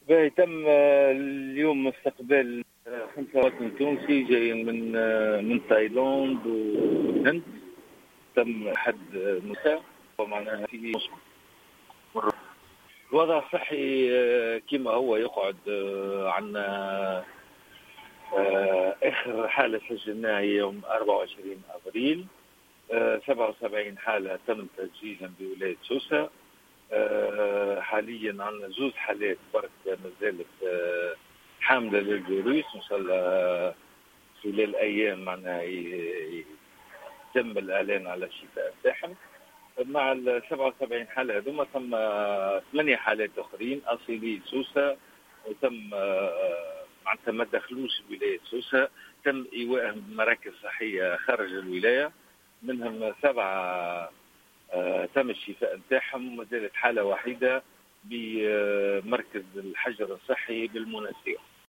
تم اليوم استقبال 5 تونسي جايين من تايلاند والهند. تم حد مساء ومعناها في موسكو. الوضع الصحي كما هو يقعد. عنا آخر حالة سجلناها هي يوم 24 أبريل. 77 حالة تم تسجيلها بولاية سوسة. حاليا عندنا 2 حالات برك مازالت حاملة للفيروس، إن شاء الله خلال أيام معناها يتم الإعلان على الشفاء بتاعهم. مع ال 77 حالة هذوما تم 8 حالات أخرين أصيلي سوسة، وتم معناتها ما دخلوش ولاية سوسة، تم إيواءهم بمراكز صحية خارج الولاية. منهم 7 تم الشفاء نتاعهم، وما زالت حالة وحيدة بمركز الحجر الصحي بالمنسية.